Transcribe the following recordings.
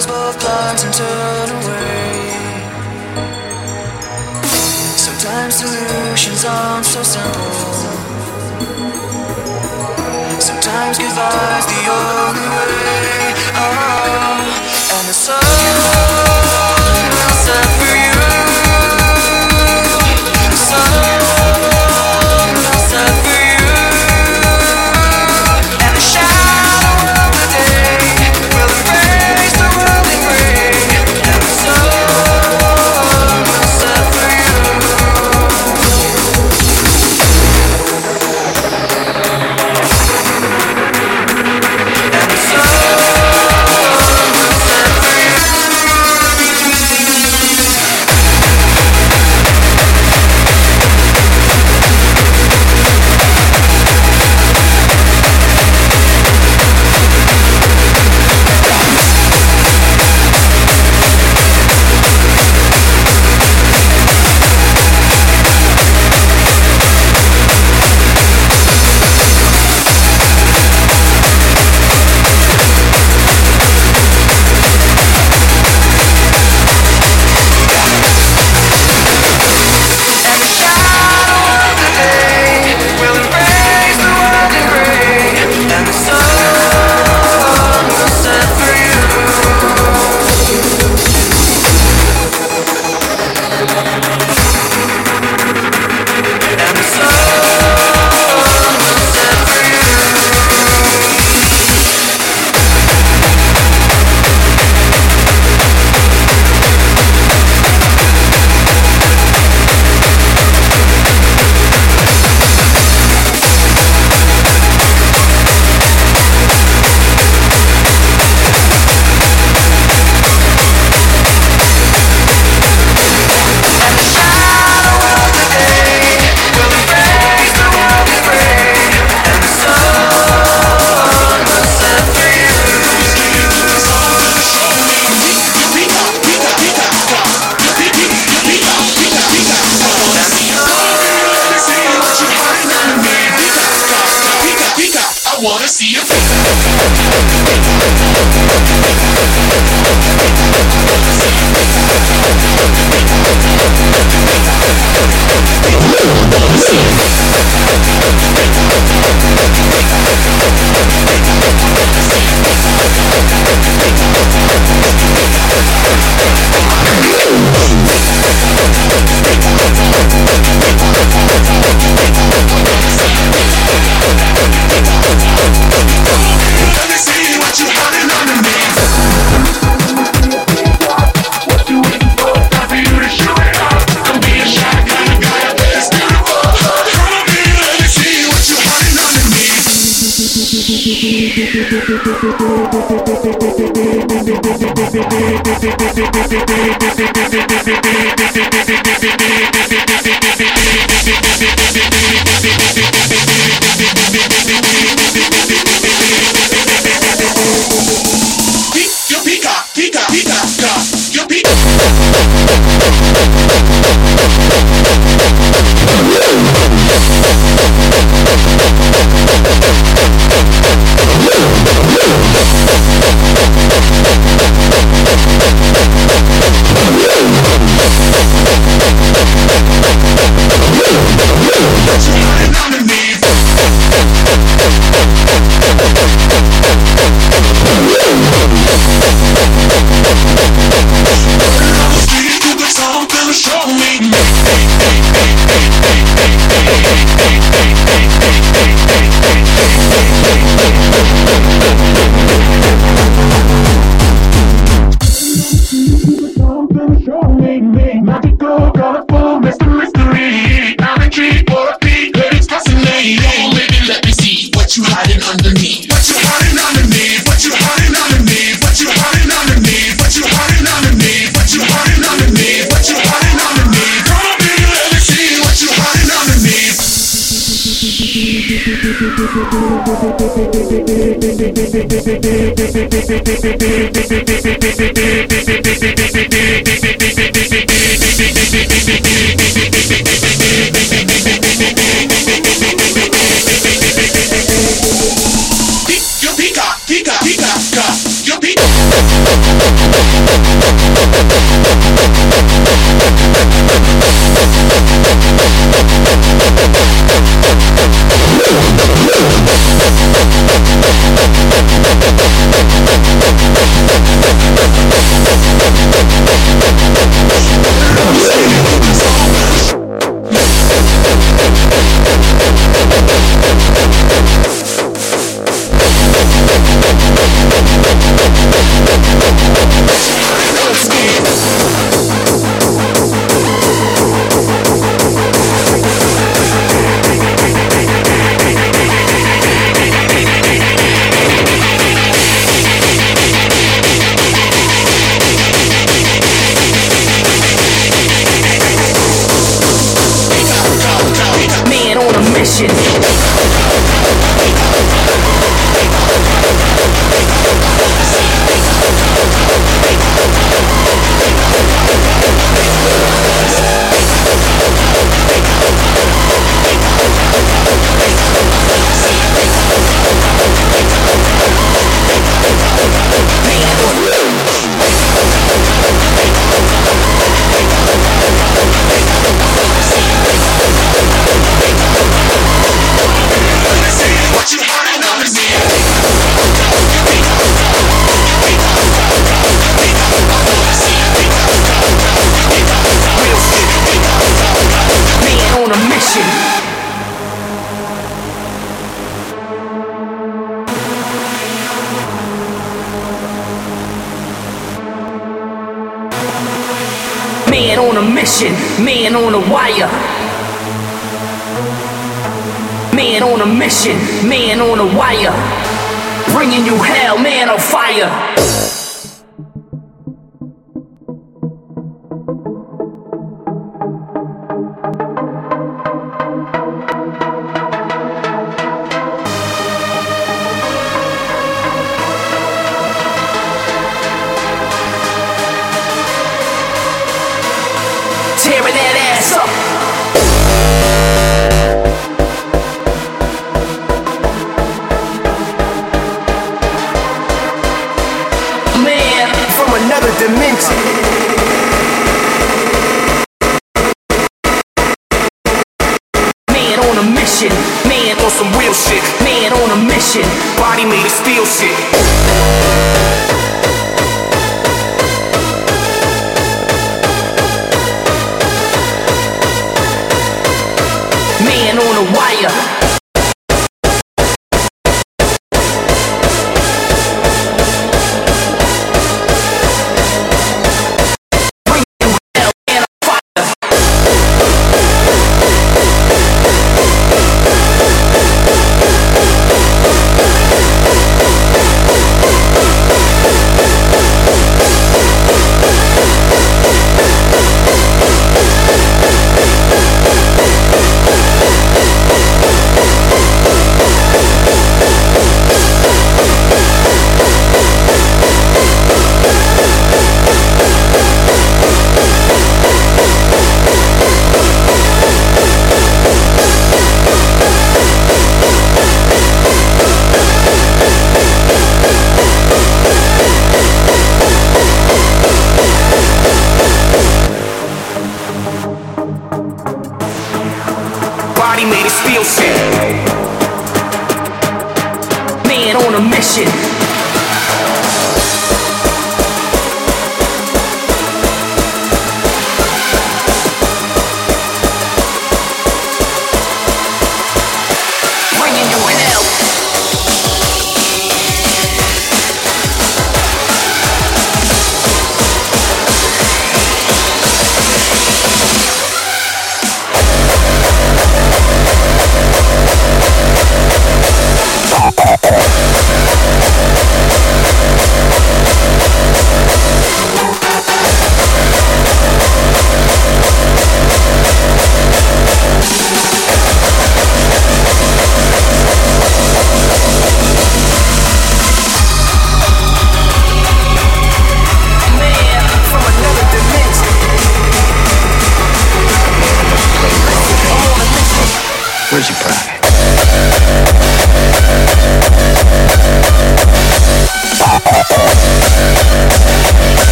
close both blinds and turn away. Sometimes solutions aren't so simple. Sometimes goodbye's the only way. Oh, and the sun will set for you. The sun will set for you. And the shadow of the day will erase the world in gray. And the sun will set for you. And the sun will set for you. And the shadow of the day will erase the world in gray. And the sun will set for you. And the sun will set for you. And the shadow of the day will erase the world in gray. And the sun will set for you. I wanna see your face. Let me see what you hiding underneath. What you waiting for? Time for you to show it up. Don't be a shy kind of guy up there. It's beautiful. Let me see what you hiding underneath. Your peacock. What you hiding underneath? Show me. Magical, colorful, mystery. I'm intrigued for a peek, but it's fascinating. Baby, let me see what you hiding underneath. What you hiding underneath? What you hiding underneath? What you hiding underneath? What you hiding underneath? What you hiding underneath? What you hiding underneath? Come on, baby, let me see what you hiding underneath. Your peacock, your Man on a mission, man on a wire. Man on a mission, man on a wire. Bringing you hell, man on fire. Tearing that ass up. Man from another dimension. Man on a mission, man on some real shit. Man on a mission, body made of steel shit. Man on a wire. Bring you hell, man on fire. Body made of steel shit. Man on a mission. Bringing you hell.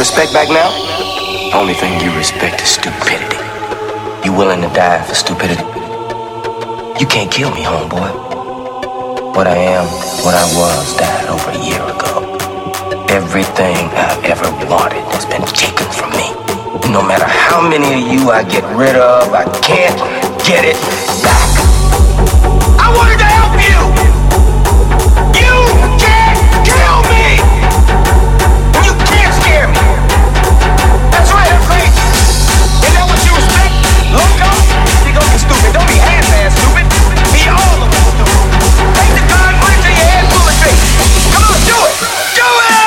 respect back now? Only thing you respect is stupidity. You willing to die for stupidity? You can't kill me, homeboy. What I am, what I was, died over a year ago. Everything I've ever wanted has been taken from me. No matter how many of you I get rid of, I can't get it back. I wanted to help you! You can't kill me! And you can't scare me! That's right, I'm crazy! Isn't that what you respect? Loco? You gonna be stupid. Don't be half-ass stupid. Be all of us stupid. Take the gun, put it to your head, pull the trigger. Come on, do it! Do it!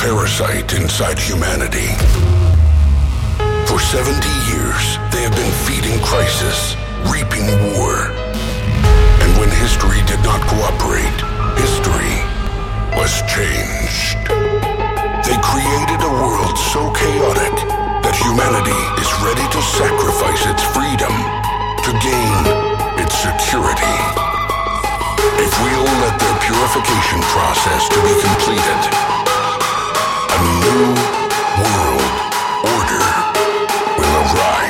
parasite inside humanity. For 70 years, they have been feeding crisis, reaping war. And when history did not cooperate, history was changed. They created a world so chaotic that humanity is ready to sacrifice its freedom to gain its security. If we'll let their purification process to be completed, a new world order will arise.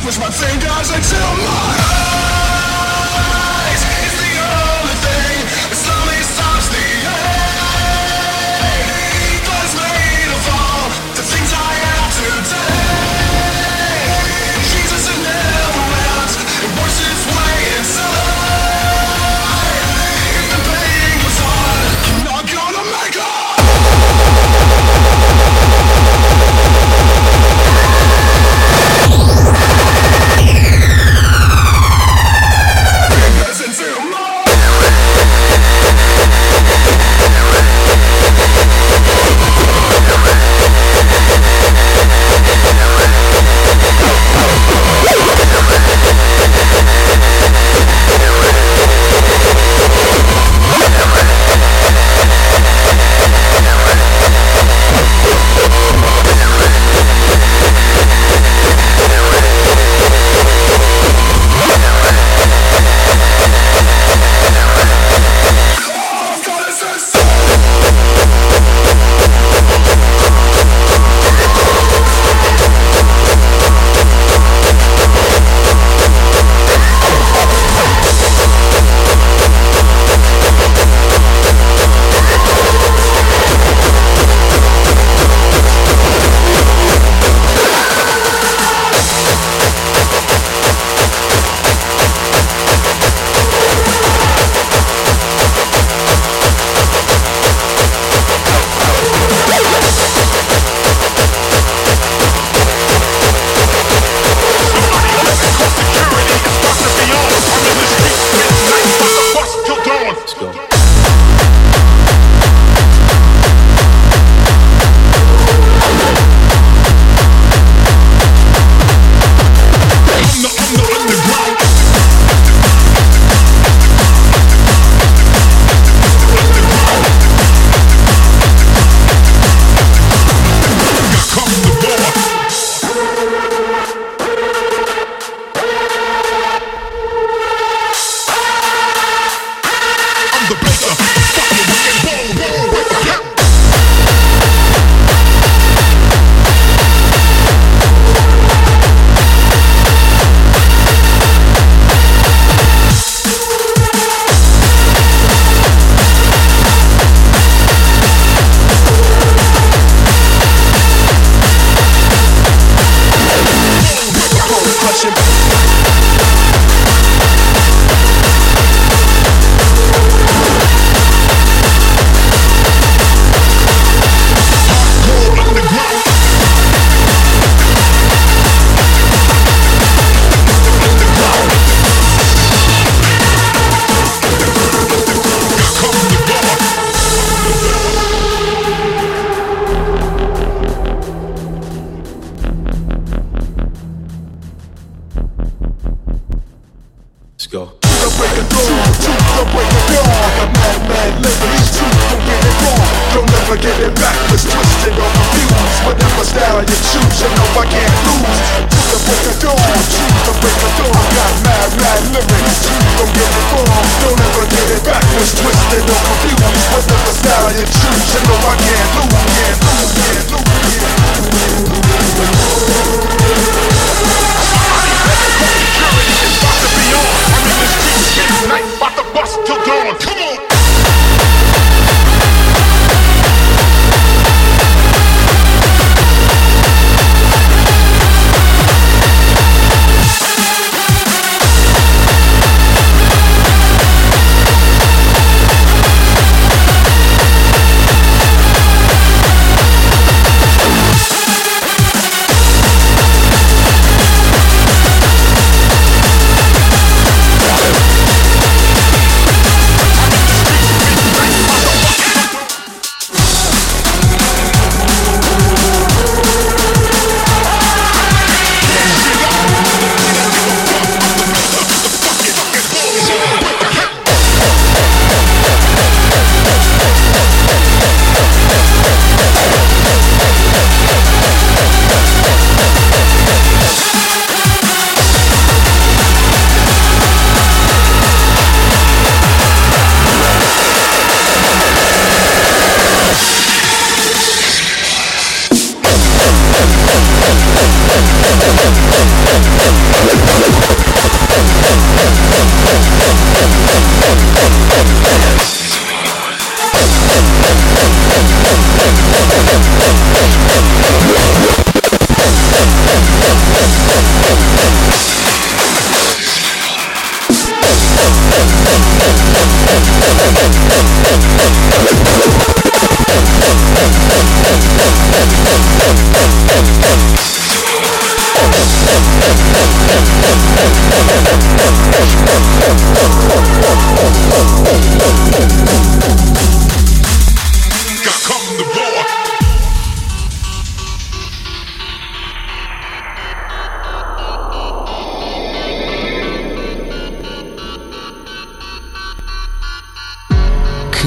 push my fingers into my eyes. It's the only thing that slowly stops the ache. God's made of all the things I am today. Jesus, it never ends. It works its way inside. If the pain goes on, I'm not gonna make it.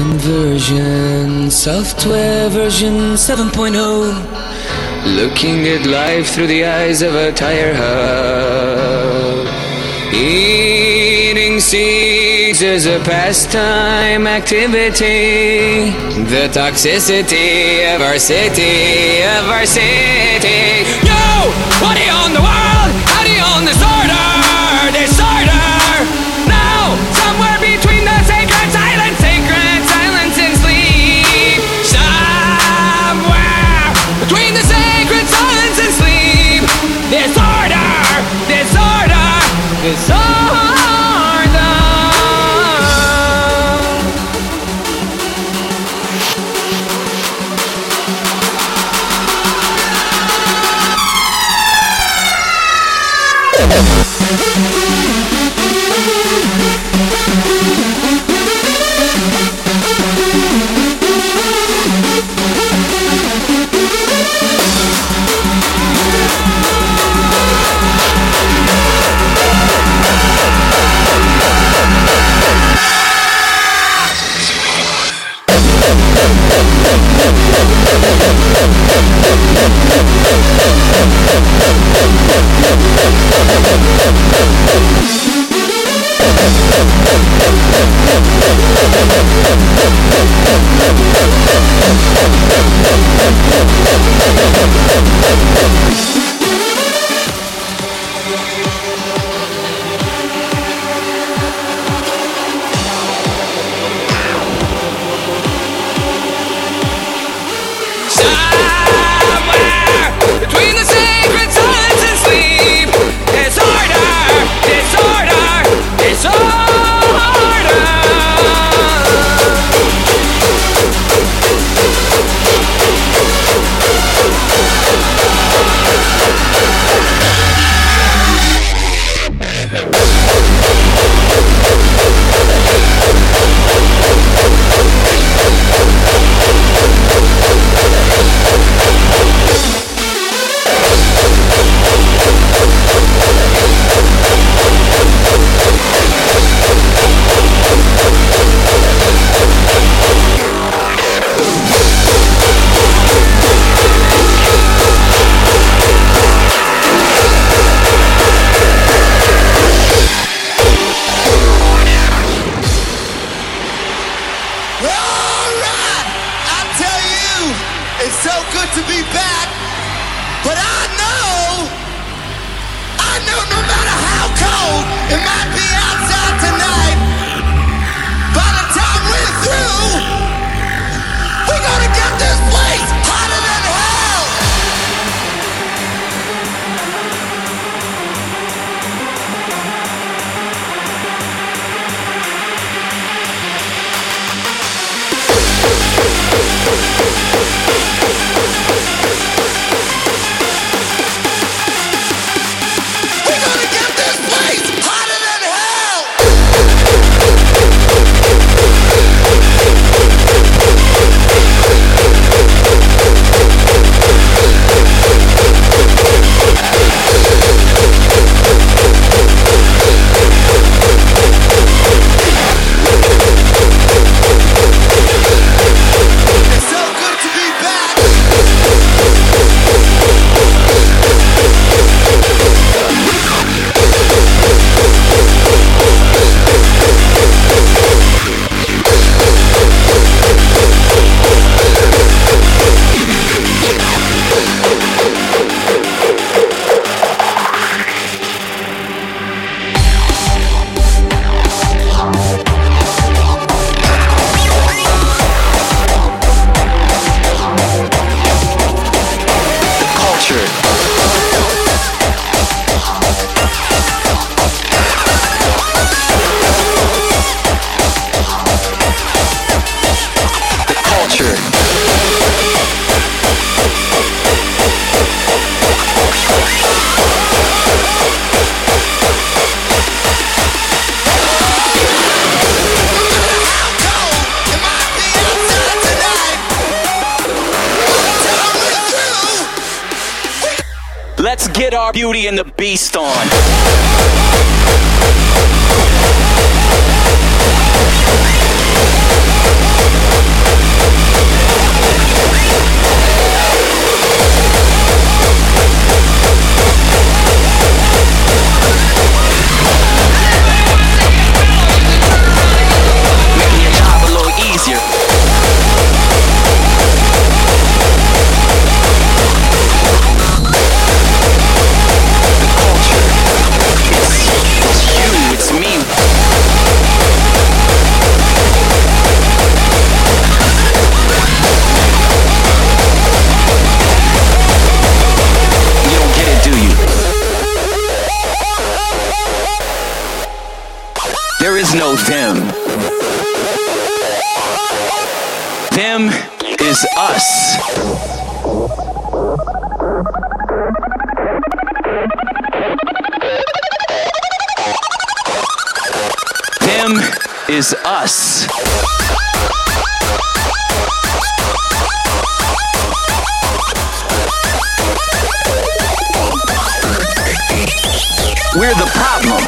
conversion, software version 7.0. Looking at life through the eyes of a tire hub. Eating seeds is a pastime activity. The toxicity of our city, Yo! What do you own the world? How do you own disorder? Now, somewhere between the sacred silence and sleep. Somewhere between the sacred silence and sleep. Disorder. Let's get our Beauty and the Beast on. There is no them. Them is us. Them is us. We're the problem.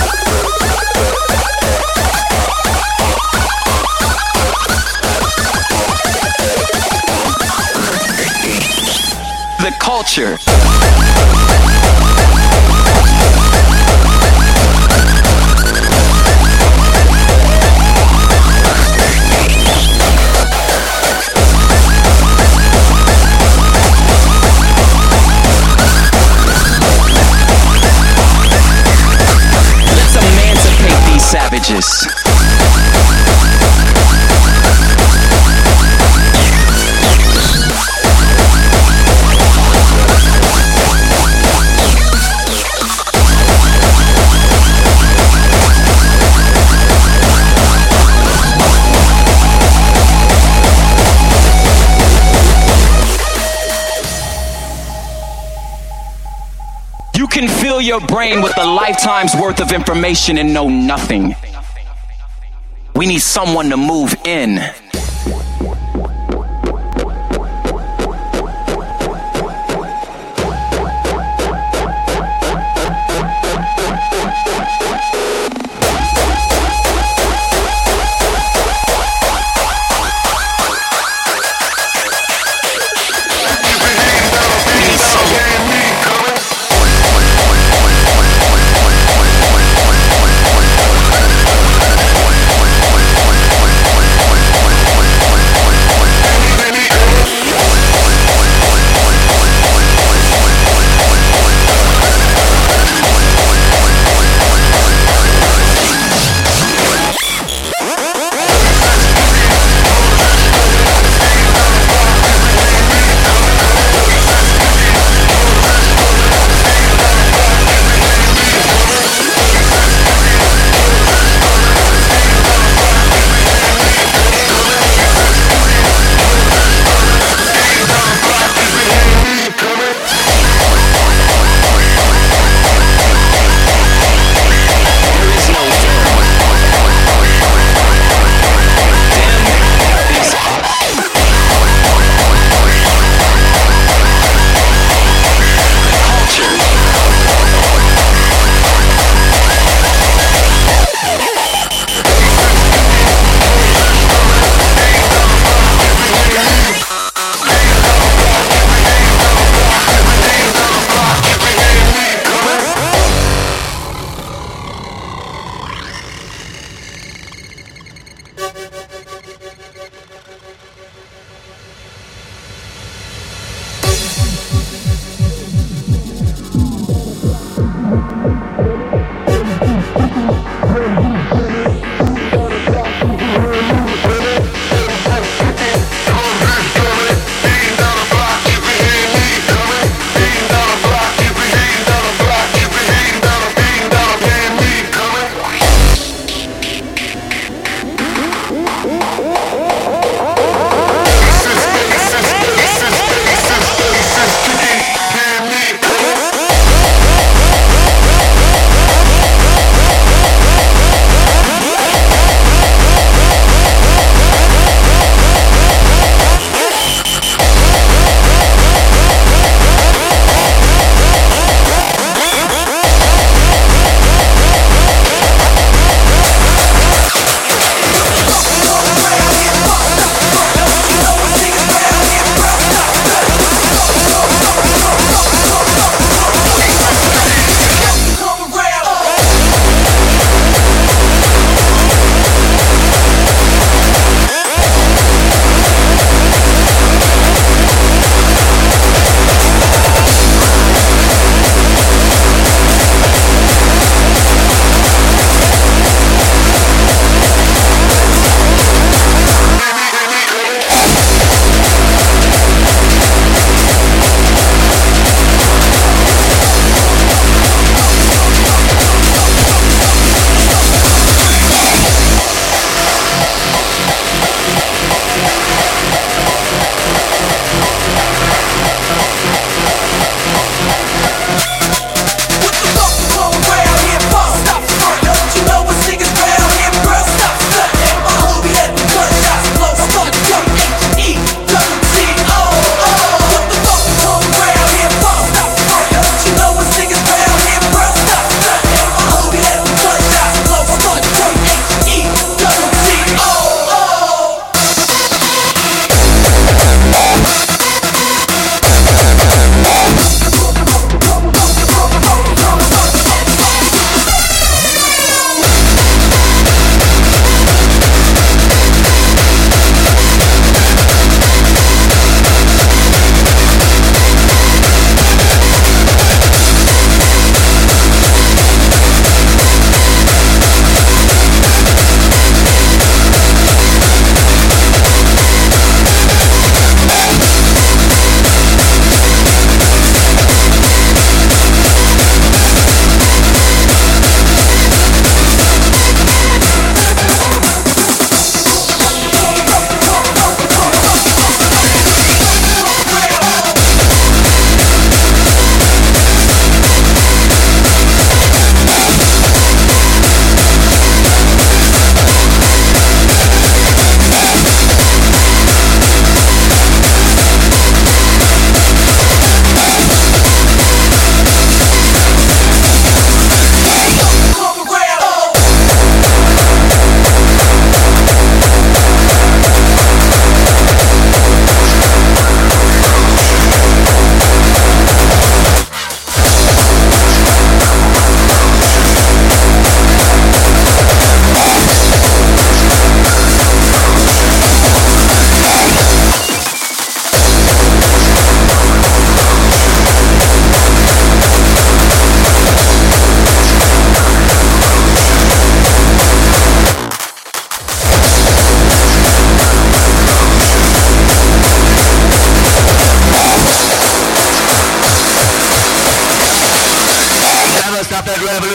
The culture. Let's emancipate these savages. You can fill your brain with a lifetime's worth of information and know nothing. We need someone to move in.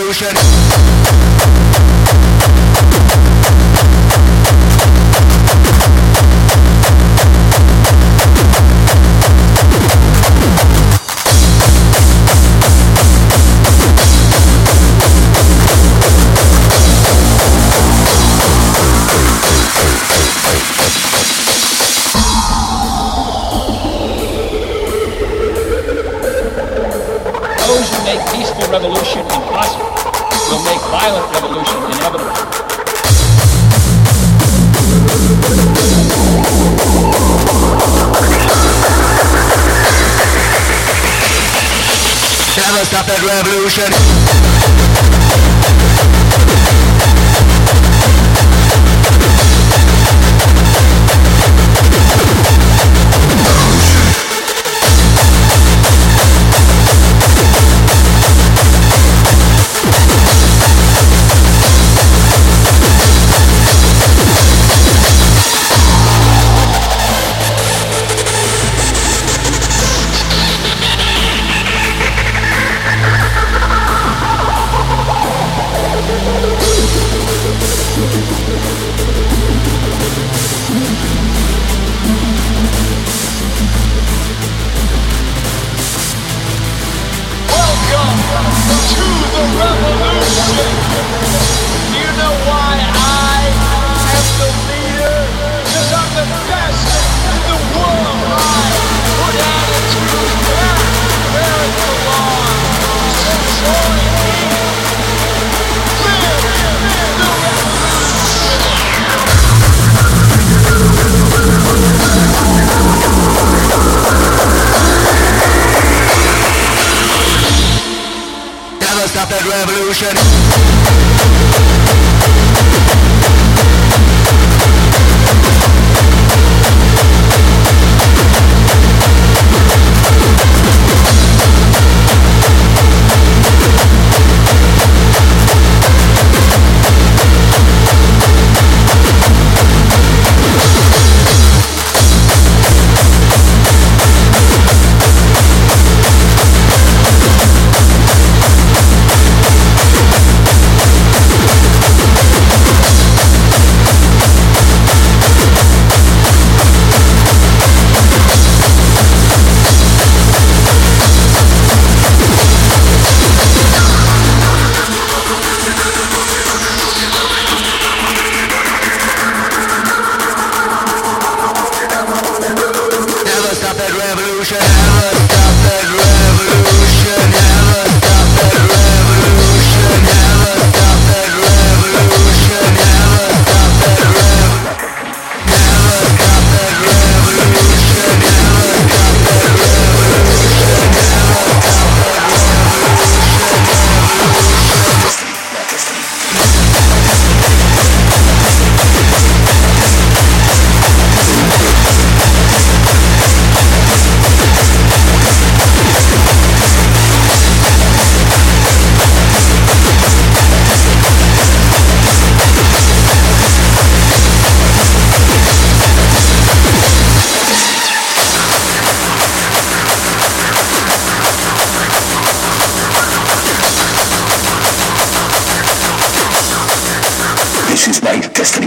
revolution. Those who make peaceful revolution impossible will make violent revolution inevitable. Never stop that revolution. Stop that revolution. This is my destiny.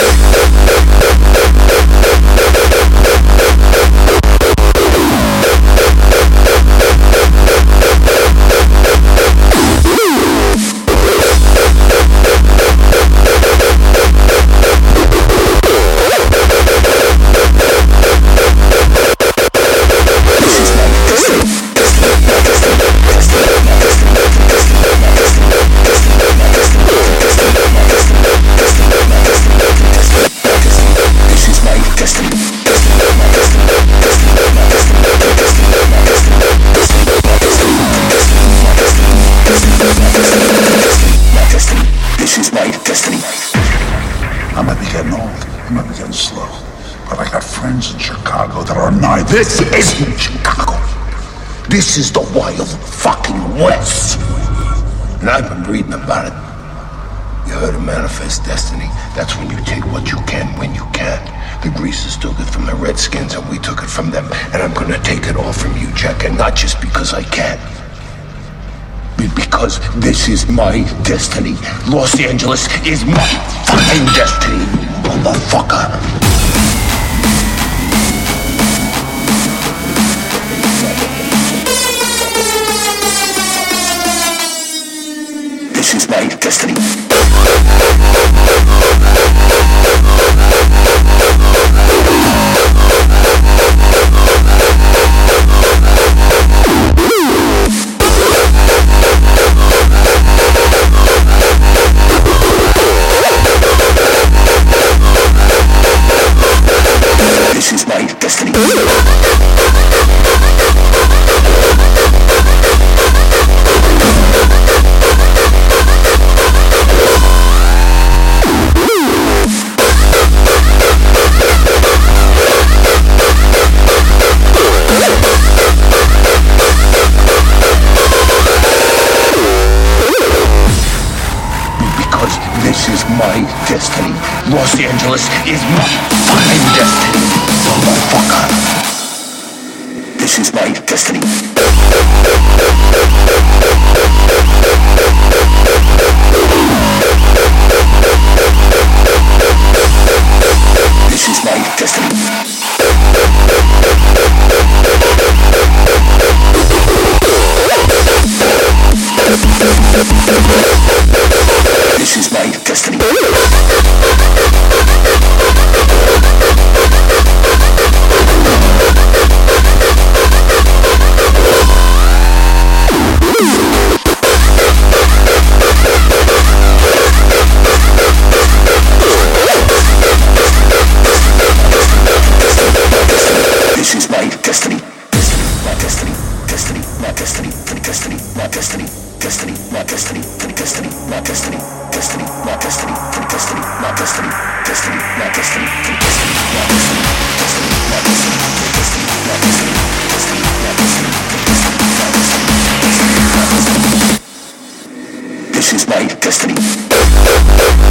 This isn't Chicago. This is the wild fucking West. And I've been reading about it. You heard of Manifest Destiny? That's when you take what you can when you can. The Greasers took it from the Redskins and we took it from them. And I'm gonna take it all from you, Jack. And not just because I can. Because this is my destiny. Los Angeles is my fucking destiny, motherfucker. This is my destiny. This is my destiny. Because this is my destiny. Los Angeles is my fucking destiny, motherfucker. This is my destiny. This is my destiny. This is my destiny. This is my destiny. My destiny. Destiny. My destiny. Destiny. My destiny. Destiny. My destiny. Destiny. My destiny. Destiny. My destiny. Destiny. My destiny. Destiny. My destiny. Destiny. My destiny. Destiny. My destiny. Destiny. My destiny. Destiny. My destiny. Destiny. My destiny. This is my destiny.